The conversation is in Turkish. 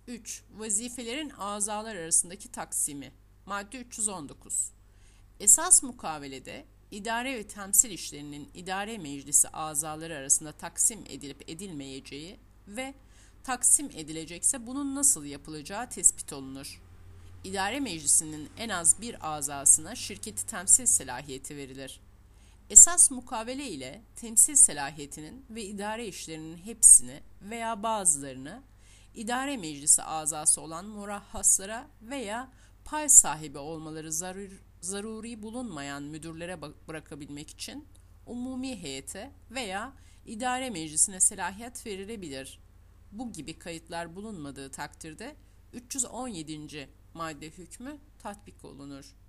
3. Vazifelerin azalar arasındaki taksimi. Madde 319. Esas mukavelede idare ve temsil işlerinin idare meclisi azaları arasında taksim edilip edilmeyeceği ve taksim edilecekse bunun nasıl yapılacağı tespit olunur. İdare meclisinin en az bir azasına şirketi temsil selahiyeti verilir. Esas mukavele ile temsil selahiyetinin ve idare işlerinin hepsini veya bazılarını idare meclisi azası olan murahhaslara veya pay sahibi olmaları zaruri bulunmayan müdürlere bırakabilmek için umumi heyete veya idare meclisine selahiyet verilebilir. Bu gibi kayıtlar bulunmadığı takdirde 317. madde hükmü tatbik olunur.